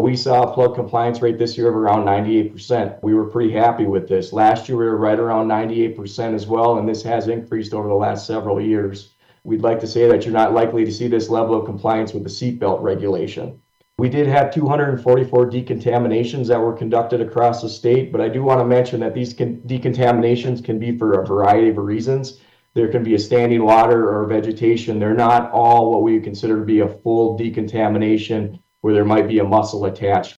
we saw a plug compliance rate this year of around 98%. We were pretty happy with this. Last year, we were right around 98% as well, and this has increased over the last several years. We'd like to say that you're not likely to see this level of compliance with the seatbelt regulation. We did have 244 decontaminations that were conducted across the state, but I do want to mention that these decontaminations can be for a variety of reasons. There can be a standing water or vegetation. They're not all what we consider to be a full decontamination where there might be a mussel attached